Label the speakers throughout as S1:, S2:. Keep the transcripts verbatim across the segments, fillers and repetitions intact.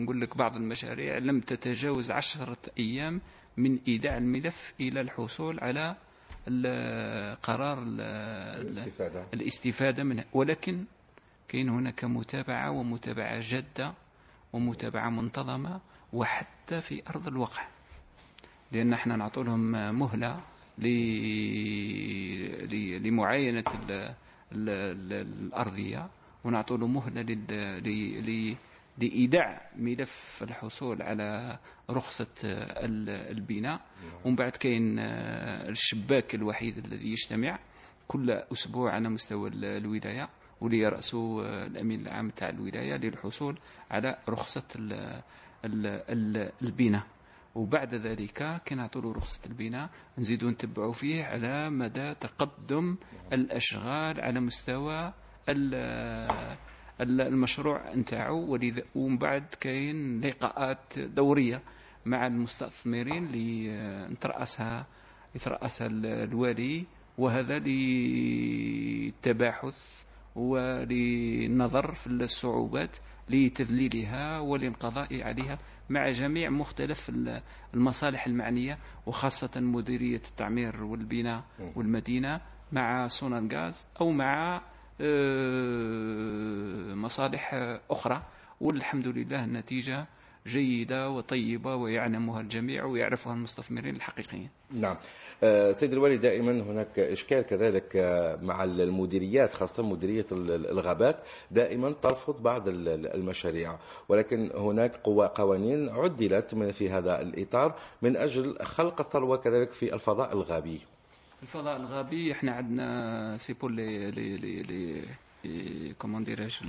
S1: نقول لك بعض المشاريع لم تتجاوز عشرة أيام من إيداع الملف إلى الحصول على قرار
S2: الاستفادة,
S1: الاستفادة منه. ولكن كاين هناك متابعة ومتابعة جادة ومتابعة منتظمة وحتى في أرض الواقع، لأن احنا نعطوا لهم مهلة لمعاينة الأرضية، ونعطوا له مهلة لإيداع ملف الحصول على رخصة البناء. ومن بعد كاين الشباك الوحيد الذي يجتمع كل أسبوع على مستوى الولاية واللي يرأسه الأمين العام تاع الولاية للحصول على رخصة البناء. وبعد ذلك كي نعطوا له رخصة البناء نزيدوا نتبعوا فيه على مدى تقدم الأشغال على مستوى المشروع نتاعو. ومن بعد كاين لقاءات دورية مع المستثمرين اللي نترأسها يترأسها الوالي، وهذا للتباحث وللنظر في الصعوبات لتذليلها وللقضاء عليها مع جميع مختلف المصالح المعنية، وخاصة مديرية التعمير والبناء والمدينة مع سونانغاز أو مع مصالح أخرى. والحمد لله النتيجة جيدة وطيبة ويعلمها الجميع ويعرفها المستثمرين الحقيقيين.
S2: نعم. سيد الوالي، دائما هناك إشكال كذلك مع المديريات، خاصة مديرية الغابات دائما ترفض بعض المشاريع، ولكن هناك قوانين عدلت في هذا الإطار من أجل خلق الثروة كذلك في الفضاء الغابي.
S1: الفضاء الغابي احنا عندنا سيبول لي لي لي لي كومون ديراج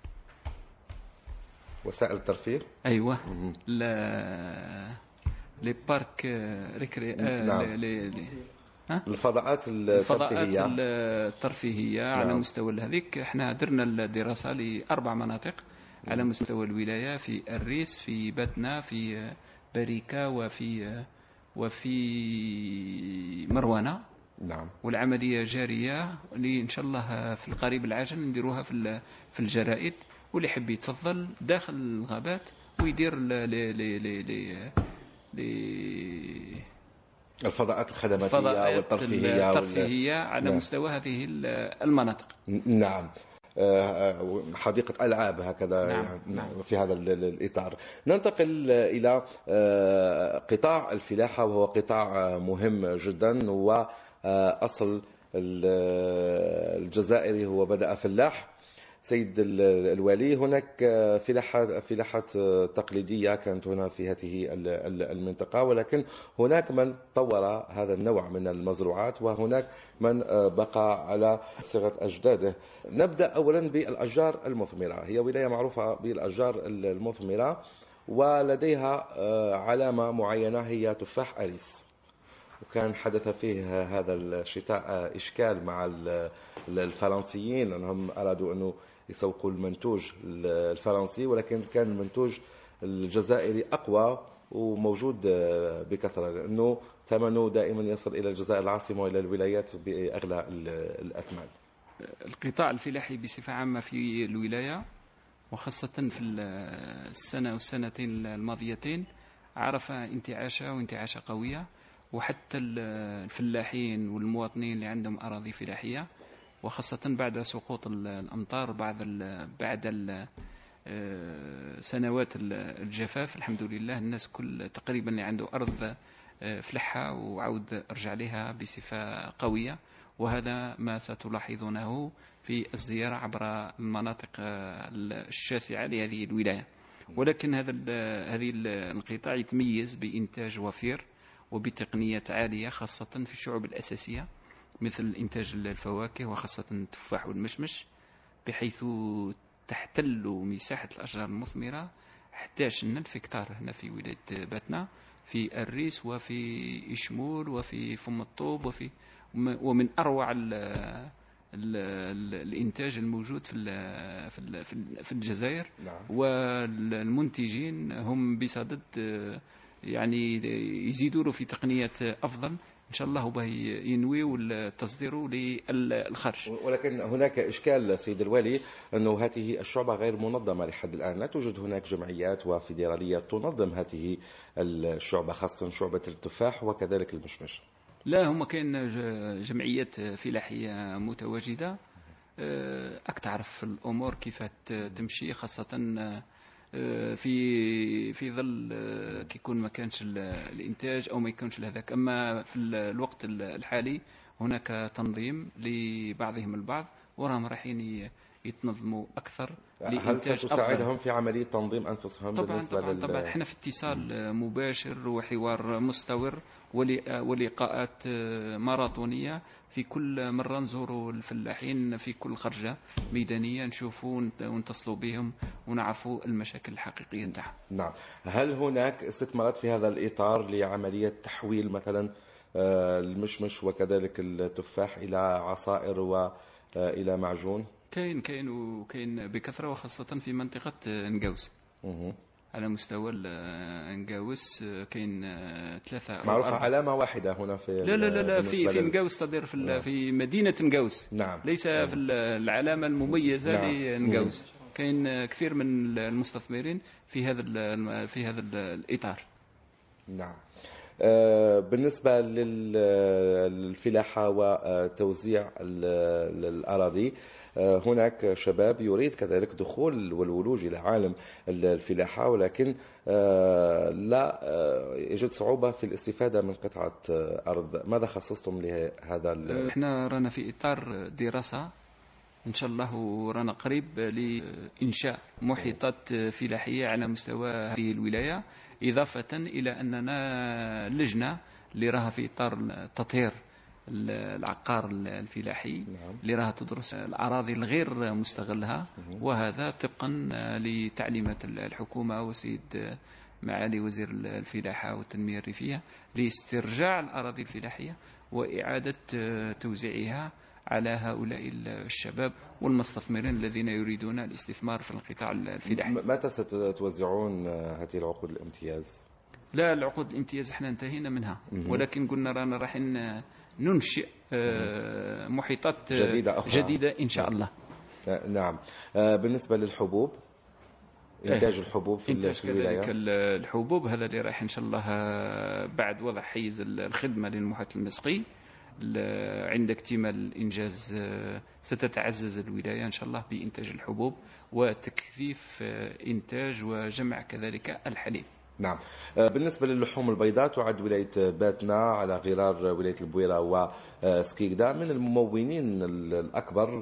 S2: وسائل الترفيه.
S1: ايوه لا لي بارك ريكري
S2: نعم.
S1: لي لي ها
S2: الفضاءات
S1: الفضاءات الترفيهية نعم. على مستوى هذيك احنا درنا الدراسة لأربع مناطق على مستوى الولاية، في الريس، في باتنا، في بريكة، وفي وفي مروانة.
S2: نعم.
S1: والعملية جارية اللي إن شاء الله في القريب العاجل نديروها في في الجرائد، واللي يحب يتفضل داخل الغابات ويدير ل ل ل ل ل
S2: الفضاءات الخدماتية والترفيهية
S1: الترفيهية على نعم. مستوى هذه المناطق.
S2: نعم. حديقة ألعاب هكذا نعم. نعم. في هذا الإطار ننتقل إلى قطاع الفلاحة، وهو قطاع مهم جدا، وأصل الجزائري هو بدأ فلاح. سيد الوالي، هناك فلاحات فلاحات تقليدية كانت هنا في هذه المنطقة، ولكن هناك من طور هذا النوع من المزروعات، وهناك من بقى على صيغة أجداده. نبدأ أولا بالأشجار المثمرة. هي ولاية معروفة بالأشجار المثمرة، ولديها علامة معينة هي تفاح أريس، وكان حدث فيه هذا الشتاء إشكال مع الفرنسيين أنهم أرادوا أنه يسوقوا المنتوج الفرنسي، ولكن كان المنتوج الجزائري أقوى وموجود بكثرة، لأنه ثمنه دائما يصل إلى الجزائر العاصمة وإلى الولايات بأغلى الأثمان.
S1: القطاع الفلاحي بصفة عامة في الولاية، وخاصة في السنة والسنتين الماضيتين، عرف انتعاشة وانتعاشة قوية، وحتى الفلاحين والمواطنين اللي عندهم أراضي فلاحية، وخاصة بعد سقوط الأمطار بعد بعد سنوات الجفاف، الحمد لله الناس كل تقريبا اللي عنده أرض فلحها وعود رجع لها بصفة قوية. وهذا ما ستلاحظونه في الزيارة عبر المناطق الشاسعة لهذه الولاية. ولكن هذا هذه القطاع يتميز بإنتاج وفير وبتقنيات عالية، خاصة في الشعوب الأساسية مثل إنتاج الفواكه وخاصة التفاح والمشمش، بحيث تحتل مساحة الأشجار المثمرة أحد عشر ألف هكتار هنا في ولاية باتنا، في الريس وفي إشمول وفي فم الطوب، وفي ومن أروع ال ال الإنتاج الموجود في في في الجزائر.
S2: نعم.
S1: والمنتجين هم بصدد يعني يزيدوا في تقنيات أفضل إن شاء الله به ينوي التصدير للخارج.
S2: ولكن هناك إشكال سيد الوالي أنه هذه الشعبة غير منظمة لحد الآن، لا توجد هناك جمعيات وفيدراليات تنظم هذه الشعبة، خاصة شعبة التفاح وكذلك المشمش.
S1: لا، هم كاين جمعيات فلاحية متواجدة أكتعرف الأمور كيف تمشي، خاصة في في ظل كيكون ما كانش الإنتاج أو ما يكونش هذاك. أما في الوقت الحالي هناك تنظيم لبعضهم البعض، وراهم رايحين يتنظموا أكثر لإنتاج.
S2: هل ستساعدهم في عملية تنظيم أنفسهم؟
S1: طبعا
S2: بالنسبة
S1: طبعا,
S2: لل...
S1: طبعا احنا في اتصال مباشر وحوار مستمر ولقاءات ماراثونية في كل مرة نزوروا الفلاحين في كل خرجة ميدانية، نشوفوا ونتصلوا بهم ونعرفوا المشاكل الحقيقية نتاعهم.
S2: نعم. هل هناك استثمارات في هذا الإطار لعملية تحويل مثلا المشمش وكذلك التفاح إلى عصائر وإلى معجون؟
S1: كاين كاين وكاين بكثرة، وخاصة في منطقة نقاوس. على مستوى نقاوس كاين ثلاثة
S2: معروفة علامة واحدة هنا في
S1: لا لا لا, لا في في نقاوس، تدير في نعم. في مدينة نقاوس.
S2: نعم.
S1: ليس نعم. في العلامة المميزة نعم. لنقاوس. كاين كثير من المستثمرين في هذا في هذا الإطار.
S2: نعم. بالنسبة للفلاحة وتوزيع الأراضي، هناك شباب يريد كذلك دخول والولوج إلى عالم الفلاحة، ولكن لا يوجد صعوبة في الاستفادة من قطعة أرض. ماذا خصصتم لهذا؟
S1: احنا رانا في إطار دراسة إن شاء الله، ورانا قريب لإنشاء محيطات فلاحية على مستوى هذه الولاية، إضافة إلى أننا لجنة اللي راها في إطار تطهير العقار الفلاحي اللي راها تدرس الأراضي الغير مستغلها، وهذا طبقا لتعليمات الحكومة وسيد معالي وزير الفلاحة والتنمية الريفية لاسترجاع الأراضي الفلاحية وإعادة توزيعها على هؤلاء الشباب والمستثمرين الذين يريدون الاستثمار في القطاع الفلاحي.
S2: متى ستوزعون هذه العقود الامتياز؟
S1: لا، العقود الامتياز احنا انتهينا منها، ولكن قلنا رانا رايحين ننشئ محيطات
S2: جديدة أخرى.
S1: جديدة إن شاء الله.
S2: نعم. بالنسبة للحبوب، إنتاج الحبوب في الولاية،
S1: الحبوب هذا اللي رايح إن شاء الله بعد وضع حيز الخدمة للمحيط المسقي. عند اكتمال الإنجاز ستتعزز الولاية إن شاء الله بإنتاج الحبوب وتكثيف إنتاج وجمع كذلك الحليب.
S2: نعم. بالنسبة للحوم البيضاء، تعد ولاية باتنا على غرار ولاية البويرة وسكيكدا من الممولين الأكبر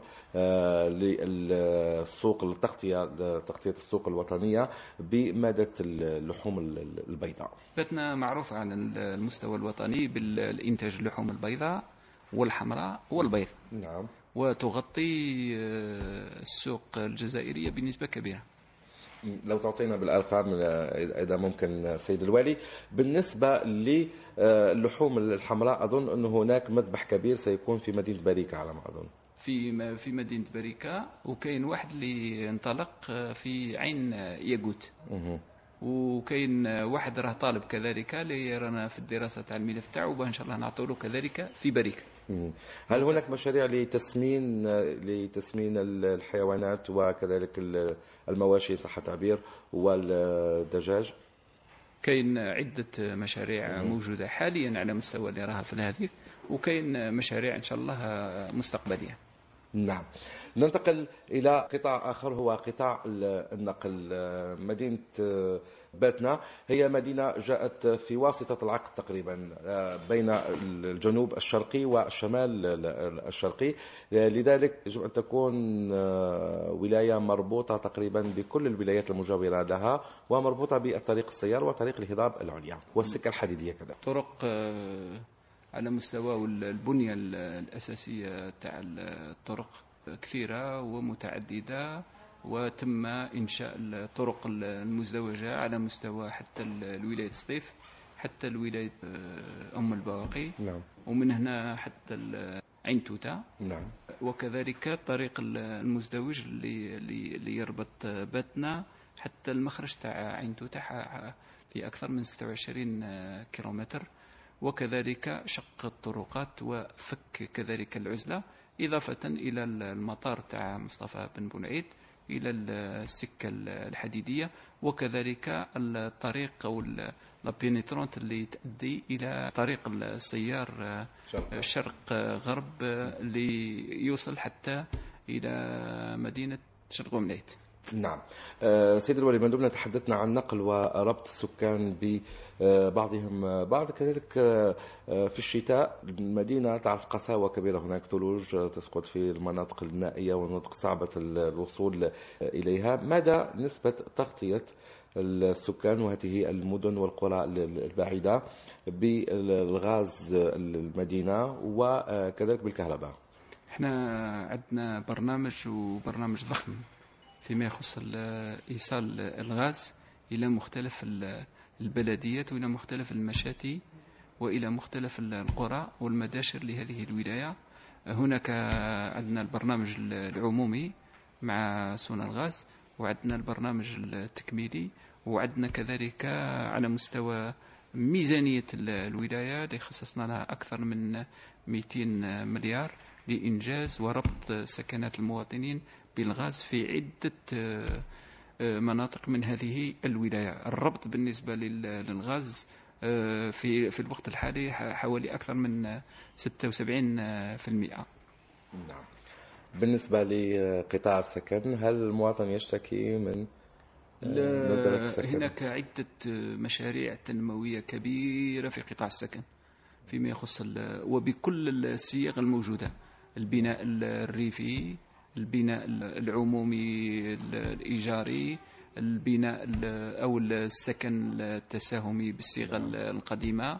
S2: للسوق التغطية تغطية السوق الوطنية بمادة اللحوم البيضاء.
S1: باتنا معروفة على المستوى الوطني بالإنتاج اللحوم البيضاء والحمراء والبيض.
S2: نعم.
S1: وتغطي السوق الجزائرية بنسبة كبيرة.
S2: لو تعطينا بالأرقام إذا ممكن سيد الوالي. بالنسبة للحوم الحمراء، أظن أن هناك مذبح كبير سيكون في مدينة بريكة على ما أظن.
S1: في في مدينة بريكة، وكاين واحد اللي انطلق في عين ياقوت، وكاين واحد راه طالب كذلك اللي رانا في الدراسة تاع الملف تاعو باه إن شاء الله نعطوله كذلك في بريكة.
S2: هل هناك مشاريع لتسمين لتسمين الحيوانات وكذلك المواشي صح التعبير والدجاج؟
S1: كاين عدة مشاريع موجودة حاليا على مستوى اللي راها في هذه، وكاين مشاريع إن شاء الله مستقبلية.
S2: نعم. ننتقل إلى قطاع آخر هو قطاع النقل. مدينة باتنا هي مدينة جاءت في واسطة العقد تقريبا بين الجنوب الشرقي والشمال الشرقي، لذلك يجب أن تكون ولاية مربوطة تقريبا بكل الولايات المجاورة لها، ومربوطة بالطريق السيار وطريق الهضاب العليا والسكة الحديدية كذا.
S1: طرق على مستوى البنية الأساسية تاع الطرق كثيرة ومتعددة، وتم إنشاء الطرق المزدوجة على مستوى حتى الولاية سطيف حتى الولاية أم البواقي.
S2: نعم.
S1: ومن هنا حتى عين توتا.
S2: نعم.
S1: وكذلك الطريق المزدوج اللي اللي يربط باتنا حتى المخرج تاع عين توتا في أكثر من ستة وعشرين كيلومتر، وكذلك شق الطرقات وفك كذلك العزلة، إضافة إلى المطار تاع مصطفى بن بولعيد، إلى السكة الحديدية، وكذلك الطريق أو البينيترونت اللي تؤدي إلى طريق السيار شرق غرب اللي يوصل حتى إلى مدينة شرق مليت.
S2: نعم. سيد الولي، من ضمن تحدثنا عن نقل وربط السكان ببعضهم بعض، كذلك في الشتاء المدينة تعرف قساوة كبيرة، هناك ثلوج تسقط في المناطق النائية والمناطق صعبة الوصول إليها. ماذا نسبة تغطية السكان وهذه المدن والقرى البعيدة بالغاز المدينة وكذلك بالكهرباء؟
S1: احنا عندنا برنامج وبرنامج ضخم فيما يخص إيصال الغاز إلى مختلف البلديات وإلى مختلف المشاتي وإلى مختلف القرى والمداشر لهذه الولاية. هناك عندنا البرنامج العمومي مع سونا الغاز، وعندنا البرنامج التكميلي، وعندنا كذلك على مستوى ميزانية الولاية اللي خصصنا لها أكثر من مئتين مليار لإنجاز وربط سكنات المواطنين بالغاز في عدة مناطق من هذه الولاية. الربط بالنسبة للغاز في في الوقت الحالي حوالي أكثر من ستة وسبعين بالمئة.
S2: نعم. بالنسبة لقطاع السكن، هل المواطن يشتكي من
S1: هناك عدة مشاريع تنموية كبيرة في قطاع السكن فيما يخص وبكل الصيغ الموجودة: البناء الريفي، البناء العمومي الإيجاري، البناء أو السكن التساهمي بالصيغة القديمة،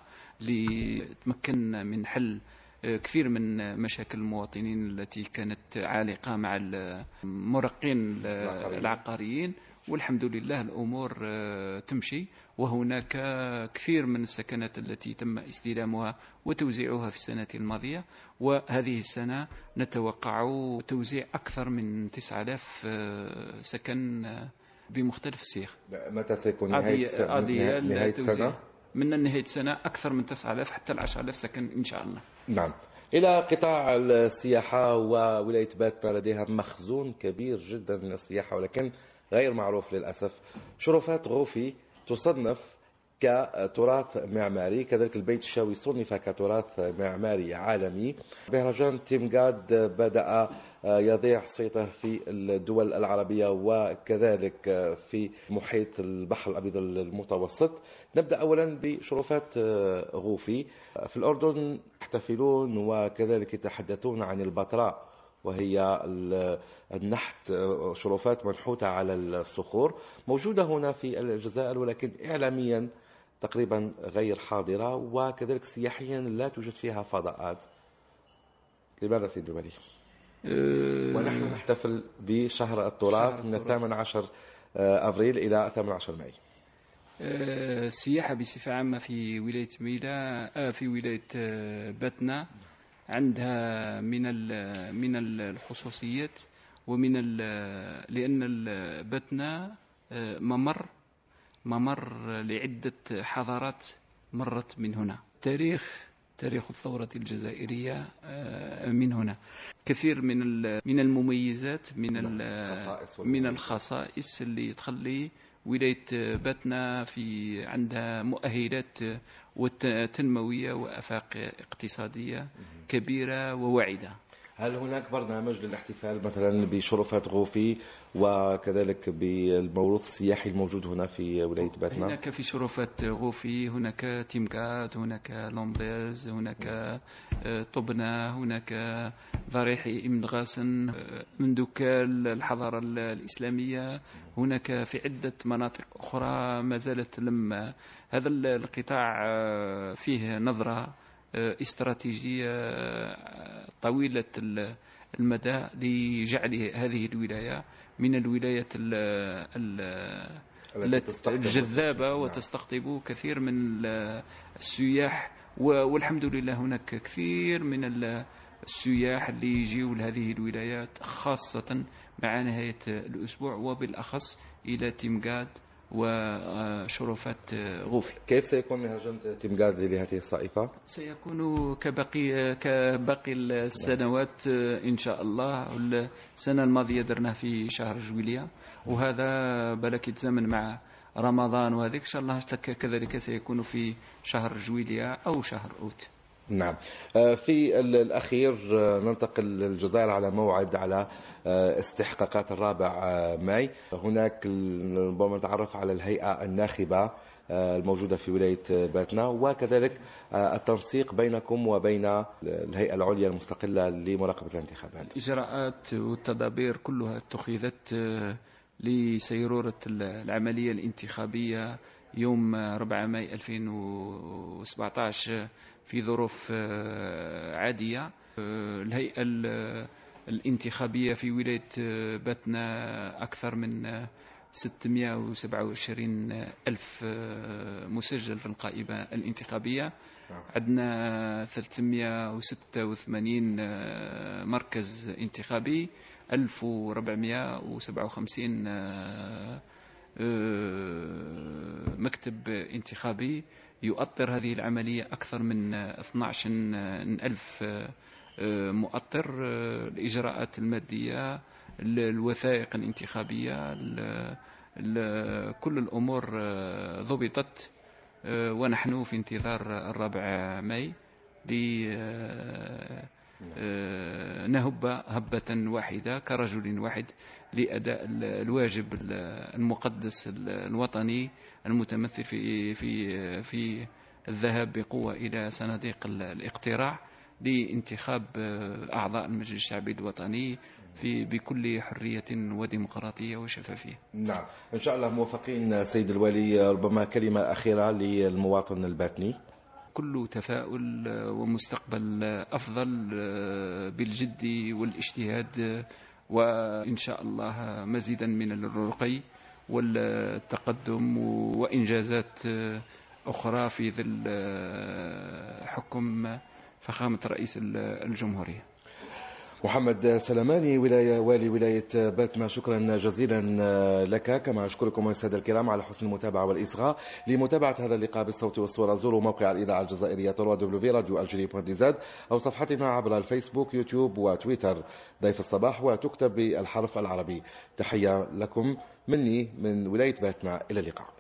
S1: لتمكن من حل كثير من مشاكل المواطنين التي كانت عالقة مع المرقين العقاريين. والحمد لله الأمور تمشي، وهناك كثير من السكنات التي تم استلامها وتوزيعها في السنة الماضية، وهذه السنة نتوقع توزيع أكثر من تسعة آلاف سكن بمختلف الصيغ.
S2: متى سيكون نهاية, نهاية السنة؟
S1: من نهاية السنة أكثر من تسعة آلاف حتى العشرة آلاف سكن إن شاء الله.
S2: نعم. إلى قطاع السياحة، وولاية باتنا لديها مخزون كبير جدا من السياحة ولكن غير معروف للأسف. شرفات غوفي تصنف كتراث معماري، كذلك البيت الشاوي صنف كتراث معماري عالمي. بهرجان تيمغاد بدأ يضيع صيته في الدول العربية وكذلك في محيط البحر الأبيض المتوسط. نبدأ أولا بشرفات غوفي. في الأردن يحتفلون وكذلك يتحدثون عن البتراء، وهي النحت، شرفات منحوتة على الصخور، موجودة هنا في الجزائر ولكن إعلاميا تقريبا غير حاضرة، وكذلك سياحيا لا توجد فيها فضاءات. لماذا سيد الولي؟ أه ونحن نحتفل بشهر التراث من الثامن عشر أبريل إلى الثامن عشر ماي.
S1: السياحة بصفة عامة في ولاية ميلا في ولاية باتنا عندها من من الخصوصيات ومن لأن باتنا ممر ممر لعدة حضارات مرت من هنا. تاريخ تاريخ الثورة الجزائرية من هنا. كثير من من المميزات من من الخصائص اللي تخلي ولاية باتنا في عندها مؤهلات تنموية وآفاق اقتصادية كبيرة وواعدة.
S2: هل هناك برنامج للاحتفال مثلا بشرفات غوفي وكذلك بالموروث السياحي الموجود هنا في ولاية باتنا؟
S1: هناك في شرفات غوفي هناك تيمغاد، هناك لومبريز، هناك طبنة، هناك ضريح ابن غاسن، مندوكال الحضارة الإسلامية، هناك في عدة مناطق أخرى ما زالت لم هذا القطاع فيه نظرة استراتيجية طويلة المدى لجعل هذه الولاية من الولايات الجذابة وتستقطب كثير من السياح، والحمد لله هناك كثير من السياح اللي يجيوا لهذه الولايات خاصة مع نهاية الأسبوع، وبالأخص إلى تيمغاد وشرفات غوفي.
S2: كيف سيكون مهرجان تيمغازي لهذه الصائفة؟
S1: سيكون كباقي كباقي السنوات إن شاء الله. السنة الماضية درناه في شهر جويلية، وهذا بالك يتزامن مع رمضان، وهذيك إن شاء الله كذلك سيكون في شهر جويلية أو شهر أوت.
S2: نعم. في الأخير ننتقل للجزائر على موعد على استحقاقات الرابع ماي. هناك ربما نتعرف على الهيئة الناخبة الموجودة في ولاية باتنا، وكذلك التنسيق بينكم وبين الهيئة العليا المستقلة لمراقبة الانتخابات.
S1: الإجراءات والتدابير كلها اتخذت لسيرورة العملية الانتخابية يوم أربعة ماي ألفين وسبعة عشر في ظروف عادية. الهيئة الانتخابية في ولاية باتنا أكثر من ستمائة وسبعة وعشرين ألف مسجل في القائمة الانتخابية. عندنا ثلاثمائة وستة وثمانين مركز انتخابي، ألف وأربعمائة وسبعة وخمسين مكتب انتخابي. يؤطر هذه العملية أكثر من اثني عشر ألف مؤطر. الإجراءات المادية، الوثائق الانتخابية، كل الأمور ضبطت، ونحن في انتظار الرابع ماي لنهب هبة واحدة كرجل واحد لأداء الواجب المقدس الوطني المتمثل في في في الذهاب بقوة إلى صناديق الاقتراع لانتخاب أعضاء المجلس الشعبي الوطني في بكل حرية وديمقراطية وشفافية.
S2: نعم، إن شاء الله موفقين. سيد الوالي، ربما كلمة أخيرة للمواطن الباتني.
S1: كل تفاؤل ومستقبل أفضل بالجد والاجتهاد، وإن شاء الله مزيدا من الرقي والتقدم وإنجازات أخرى في ظل حكم فخامة رئيس الجمهورية.
S2: محمد سلماني، ولاية والي ولاية باتنا، شكرا جزيلا لك. كما أشكركم السادة الكرام على حسن المتابعة والإصغاء. لمتابعة هذا اللقاء بالصوت والصورة زوروا موقع الإذاعة الجزائرية دبليو دبليو دبليو دوت راديو ألجيريا دوت زد أو صفحتنا عبر الفيسبوك، يوتيوب وتويتر. ضيف الصباح وتكتب بالحرف العربي. تحية لكم مني من ولاية باتنا، إلى اللقاء.